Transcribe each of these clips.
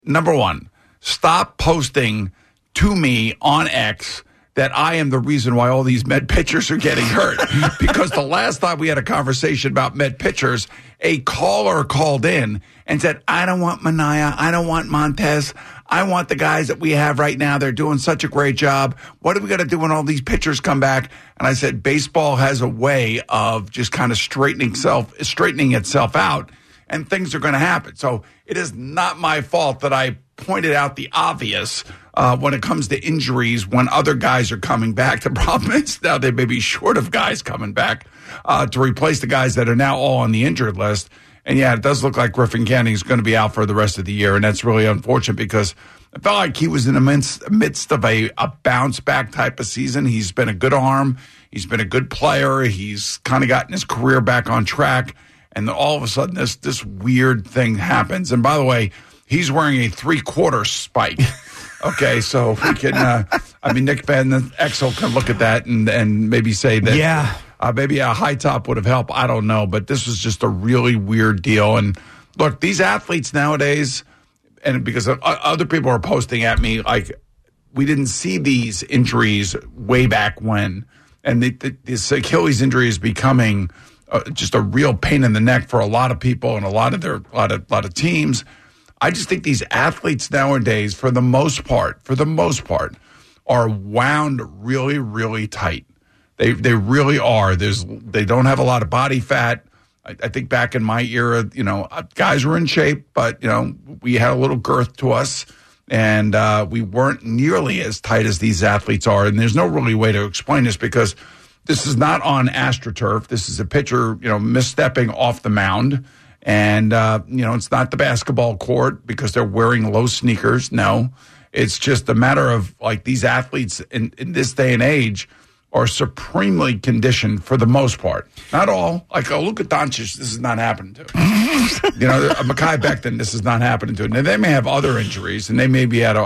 number one, stop posting to me on X that I am the reason why all these Met pitchers are getting hurt. Because the last time we had a conversation about Met pitchers, a caller called in and said, I don't want Manaea, I don't want Montez, I want the guys that we have right now. They're doing such a great job. What are we going to do when all these pitchers come back? And I said, baseball has a way of just kind of straightening itself out, and things are going to happen. So it is not my fault that I pointed out the obvious when it comes to injuries when other guys are coming back. The problem is now they may be short of guys coming back to replace the guys that are now all on the injured list. And, yeah, it does look like Griffin Canning is going to be out for the rest of the year, and that's really unfortunate because I felt like he was in the midst of a bounce-back type of season. He's been a good arm. He's been a good player. He's kind of gotten his career back on track. And then all of a sudden, this weird thing happens. And by the way, he's wearing a 3/4 spike. Okay, so we can. Nick Van Exel can look at that and maybe say that. Yeah. Maybe a high top would have helped. I don't know, but this was just a really weird deal. And look, these athletes nowadays, and because other people are posting at me like we didn't see these injuries way back when, and this Achilles injury is becoming just a real pain in the neck for a lot of people and a lot of teams. I just think these athletes nowadays, for the most part, are wound really, really tight. They really are. They don't have a lot of body fat. I think back in my era, guys were in shape, but we had a little girth to us, and we weren't nearly as tight as these athletes are. And there's no really way to explain this because this is not on AstroTurf. This is a pitcher, misstepping off the mound. And, it's not the basketball court because they're wearing low sneakers. No, it's just a matter of like these athletes in this day and age are supremely conditioned for the most part. Not all. Like Luka Doncic, this is not happening to. Mekhi Becton, this is not happening to. Now, they may have other injuries, and they may be out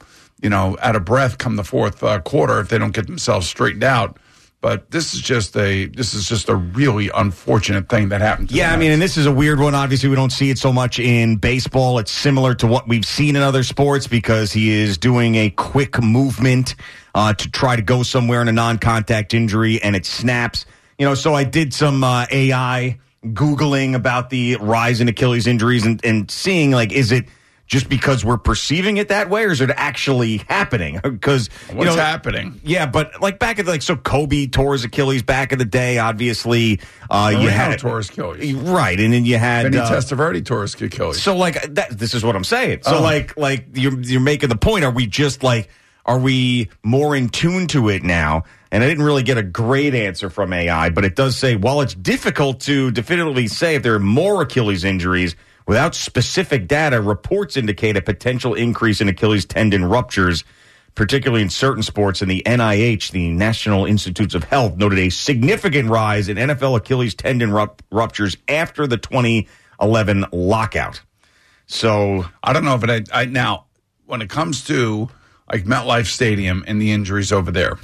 of breath come the fourth quarter if they don't get themselves straightened out. But this is just a really unfortunate thing that happened to them. And this is a weird one. Obviously, we don't see it so much in baseball. It's similar to what we've seen in other sports because he is doing a quick movement to try to go somewhere in a non-contact injury, and it snaps. So I did some AI Googling about the rise in Achilles injuries and seeing, like, is it just because we're perceiving it that way, or is it actually happening? Because what's happening? Yeah, but like back at so Kobe tore his Achilles back in the day. Obviously, you had tore his Achilles, right? And then you had Vinny Testaverde tore his Achilles. So this is what I'm saying. So like you're making the point. Are we more in tune to it now? And I didn't really get a great answer from AI, but it does say while it's difficult to definitively say if there are more Achilles injuries. Without specific data, reports indicate a potential increase in Achilles tendon ruptures, particularly in certain sports. And the NIH, the National Institutes of Health, noted a significant rise in NFL Achilles tendon ruptures after the 2011 lockout. So I don't know if now, when it comes to like MetLife Stadium and the injuries over there,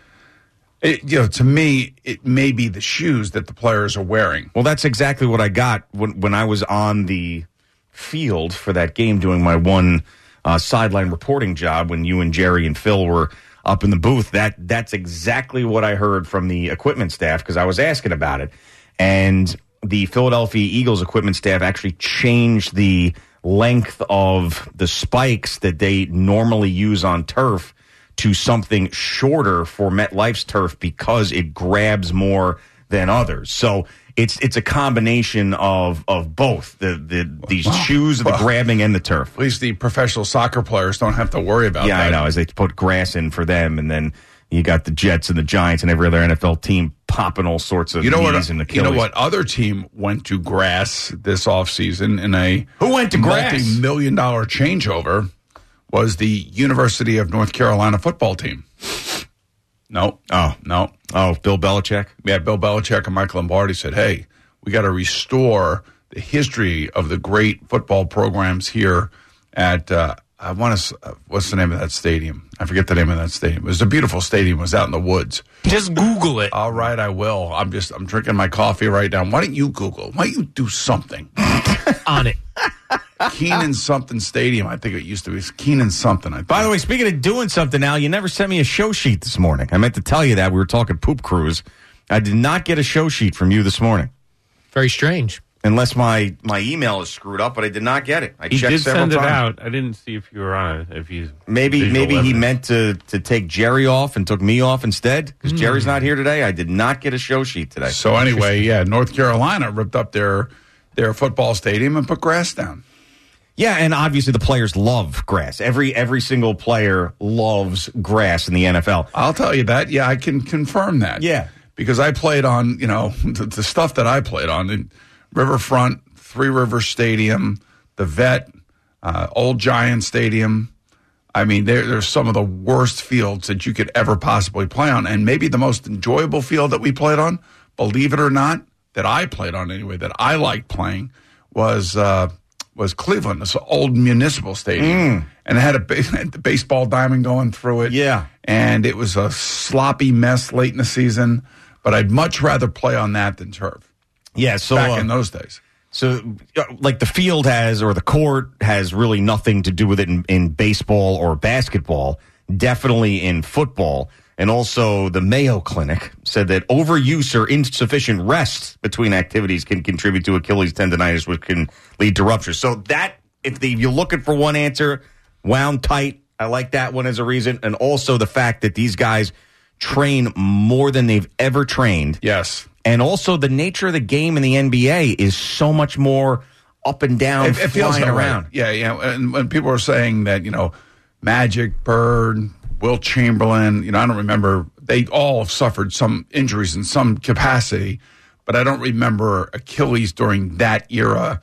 to me, it may be the shoes that the players are wearing. Well, that's exactly what I got when I was on the field for that game doing my one sideline reporting job when you and Jerry and Phil were up in the booth. That's exactly what I heard from the equipment staff because I was asking about it. And the Philadelphia Eagles equipment staff actually changed the length of the spikes that they normally use on turf to something shorter for MetLife's turf because it grabs more than others. So it's a combination of both these shoes, the grabbing, and the turf. At least the professional soccer players don't have to worry about that. Yeah, I know, as they put grass in for them, and then you got the Jets and the Giants and every other NFL team popping all sorts of knees and Achilles. You know what other team went to grass this offseason in a multi-million-dollar changeover? Was the University of North Carolina football team. No. Oh, Bill Belichick? Yeah, Bill Belichick and Michael Lombardi said, hey, we got to restore the history of the great football programs here at I want to. What's the name of that stadium? I forget the name of that stadium. It was a beautiful stadium. It was out in the woods. Just Google it. All right, I will. I'm drinking my coffee right now. Why don't you Google? Why don't you do something On it. Keenan something Stadium? I think it used to be Keenan something. By the way, speaking of doing something, Al, you never sent me a show sheet this morning. I meant to tell you that. We were talking poop cruise. I did not get a show sheet from you this morning. Very strange. Unless my email is screwed up, but I did not get it. I He checked did several send it times. out. I didn't see if you were on it. If you Maybe visual he evidence. meant to take Jerry off and took me off instead because Jerry's not here today. I did not get a show sheet today. So anyway, yeah, North Carolina ripped up their football stadium and put grass down. Yeah, and obviously the players love grass. Every single player loves grass in the NFL. I'll tell you that. Yeah, I can confirm that. Yeah. Because I played on, the stuff that I played on in Riverfront, Three Rivers Stadium, the Vet, Old Giant Stadium. I mean, there's some of the worst fields that you could ever possibly play on. And maybe the most enjoyable field that we played on, believe it or not, that I played on anyway, that I liked playing, was Cleveland, this old municipal stadium. And it had the baseball diamond going through it. Yeah. And it was a sloppy mess late in the season. But I'd much rather play on that than turf Yeah, so back in those days. So, like the field has, or the court has really nothing to do with it in baseball or basketball, definitely in football. And also the Mayo Clinic said that overuse or insufficient rest between activities can contribute to Achilles tendonitis, which can lead to ruptures. So that, if you're looking for one answer, wound tight, I like that one as a reason. And also the fact that these guys train more than they've ever trained. Yes. And also the nature of the game in the NBA is so much more up and down, It feels flying that way. around. Yeah. And when people are saying that, Magic, Bird, Wilt Chamberlain, I don't remember, they all have suffered some injuries in some capacity, but I don't remember Achilles during that era.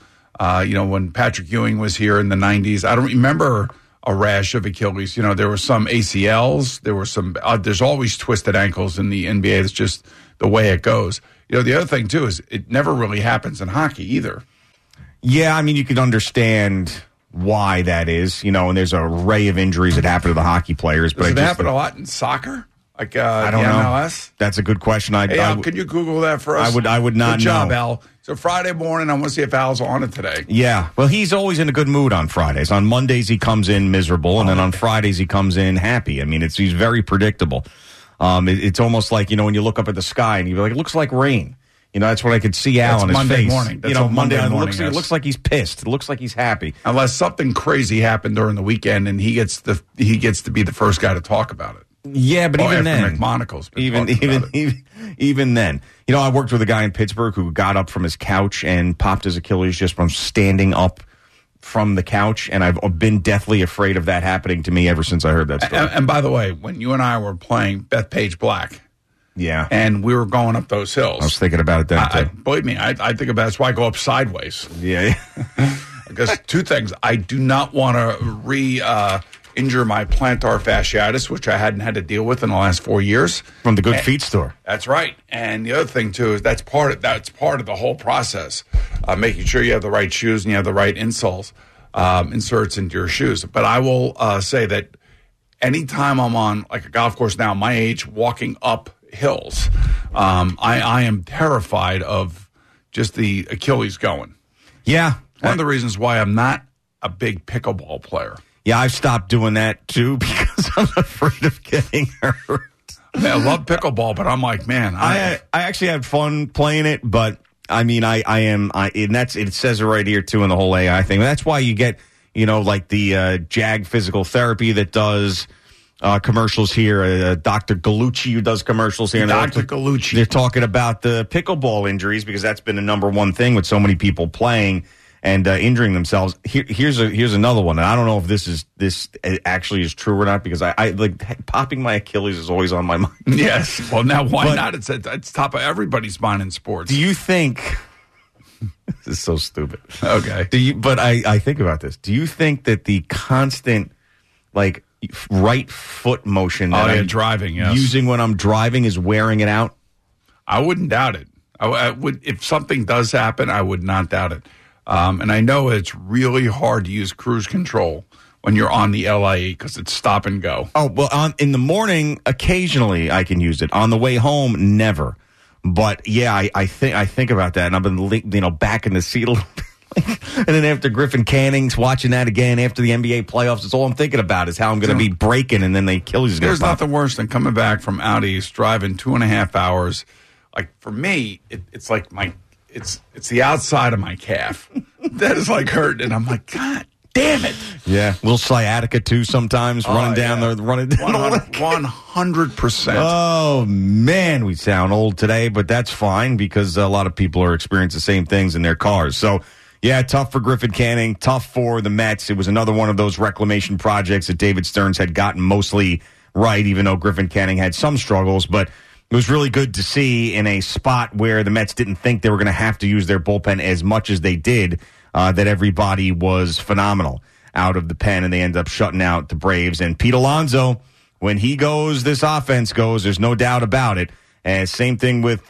When Patrick Ewing was here in the 90s, I don't remember a rash of Achilles. There were some ACLs, there were some, there's always twisted ankles in the NBA. It's just the way it goes. The other thing too is it never really happens in hockey either. Yeah, I mean, you can understand why that is, and there's an array of injuries that happen to the hockey players. But Does it happen a lot in soccer? Like I don't the know. MLS? That's a good question. Hey, Al, can you Google that for us? I would not Good job, know. Al. So Friday morning, I want to see if Al's on it today. Yeah, well, he's always in a good mood on Fridays. On Mondays, he comes in miserable, and then on Fridays, he comes in happy. I mean, he's very predictable. It's almost like, when you look up at the sky and you're like, it looks like rain. That's what I could see Al That's on his Monday face. morning. That's a Monday morning, It looks like he's pissed. It looks like he's happy. Unless something crazy happened during the weekend and he gets to be the first guy to talk about it. Yeah, but even then, McMonacle's been even then, I worked with a guy in Pittsburgh who got up from his couch and popped his Achilles just from standing up from the couch, and I've been deathly afraid of that happening to me ever since I heard that story. And by the way, when you and I were playing Bethpage Black, yeah, and we were going up those hills, I was thinking about it then too. Believe me, I think about it. That's why I go up sideways. Yeah. Because two things, I do not want to injure my plantar fasciitis, which I hadn't had to deal with in the last 4 years. From the Good Feet store. That's right. And the other thing too is that's part of the whole process, making sure you have the right shoes and you have the right inserts into your shoes. But I will say that anytime I'm on like a golf course now, my age, walking up hills, I am terrified of just the Achilles going. Yeah. One of the reasons why I'm not a big pickleball player. Yeah, I've stopped doing that too because I'm afraid of getting hurt. I love pickleball, but I'm like, man, I actually had fun playing it, but I mean, and it says it right here too in the whole AI thing. That's why you get, like the JAG Physical Therapy that does commercials here. Dr. Gallucci who does commercials here. Dr. Gallucci. They're talking about the pickleball injuries because that's been the number one thing with so many people playing and injuring themselves. Here's another one, and I don't know if this actually is true or not because I like popping my Achilles is always on my mind. Yes. Well, now why not? It's top of everybody's mind in sports. Do you think this is so stupid? Okay. But I think about this. Do you think that the constant like right foot motion that I'm driving, yes, using when I'm driving is wearing it out? I wouldn't doubt it. I would, if something does happen, I would not doubt it. And I know it's really hard to use cruise control when you're on the LIE because it's stop and go. Oh, well, in the morning, occasionally I can use it. On the way home, never. But yeah, I think about that, and I've been back in the seat a little bit. And then after Griffin Canning's watching that again after the NBA playoffs, it's all I'm thinking about is how I'm going to be breaking, and then the Achilles is going to pop. There's nothing worse than coming back from out east, driving 2.5 hours. Like for me, it's like it's the outside of my calf that is like hurting, and I'm like, God damn it! Yeah, a little sciatica too sometimes. Running down the 100%. Oh man, we sound old today, but that's fine because a lot of people are experiencing the same things in their cars. So. Yeah, tough for Griffin Canning, tough for the Mets. It was another one of those reclamation projects that David Stearns had gotten mostly right, even though Griffin Canning had some struggles. But it was really good to see in a spot where the Mets didn't think they were going to have to use their bullpen as much as they did, that everybody was phenomenal out of the pen, and they end up shutting out the Braves. And Pete Alonso, when he goes, this offense goes. There's no doubt about it. And same thing with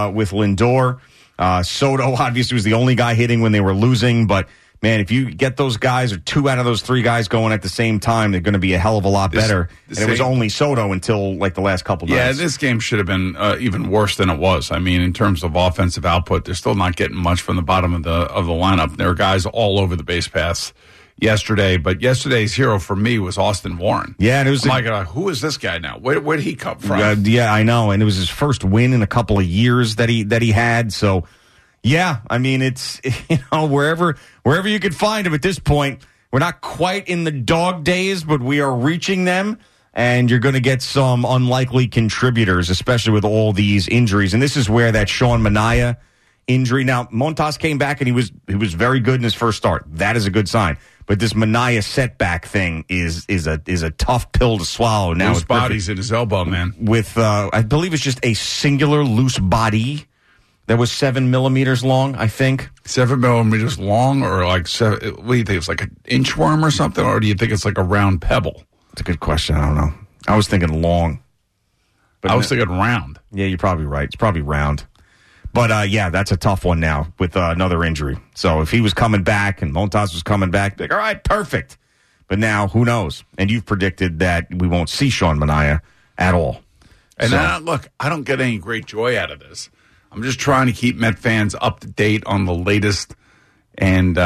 Lindor. Soto obviously was the only guy hitting when they were losing, but man, if you get those guys or 2 out of those 3 guys going at the same time, they're going to be a hell of a lot better. And it was only Soto until like the last couple nights. Yeah, this game should have been even worse than it was. I mean, in terms of offensive output, they're still not getting much from the bottom of the lineup. There were guys all over the base paths yesterday, but yesterday's hero for me was Austin Warren. Yeah, and it was who is this guy now? Where did he come from? Yeah, I know, and it was his first win in a couple of years that he had. So, yeah, I mean, it's wherever you could find him at this point. We're not quite in the dog days, but we are reaching them, and you're going to get some unlikely contributors, especially with all these injuries. And this is where that Sean Manaea injury. Now, Montas came back and he was very good in his first start. That is a good sign. But this Manaea setback thing is a tough pill to swallow. Now loose bodies in his elbow, man. With I believe it's just a singular loose body that was 7 millimeters long. I think 7 millimeters long, or like 7. What do you think? It's like an inchworm or something, or do you think it's like a round pebble? It's a good question. I don't know. I was thinking long, but I was thinking round. Yeah, you're probably right. It's probably round. But, yeah, that's a tough one now with another injury. So if he was coming back and Montas was coming back, like, all right, perfect. But now, who knows? And you've predicted that we won't see Sean Manaea at all. And look, I don't get any great joy out of this. I'm just trying to keep Met fans up to date on the latest and,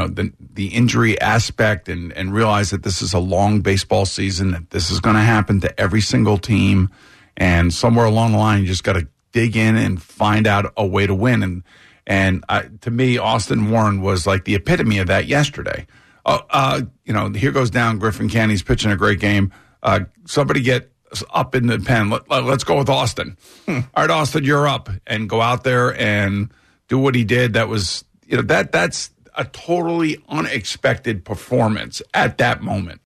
the injury aspect and realize that this is a long baseball season, that this is going to happen to every single team. And somewhere along the line, you just got to dig in and find out a way to win. And to me, Austin Warren was like the epitome of that yesterday. Here goes down. Griffin Canning's pitching a great game. Somebody get up in the pen. Let's go with Austin. All right, Austin, you're up. And go out there and do what he did. That was, that's a totally unexpected performance at that moment.